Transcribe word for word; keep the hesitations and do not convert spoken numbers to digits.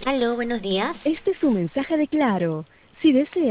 Aló, buenos días. Este es un mensaje de Claro. Si desea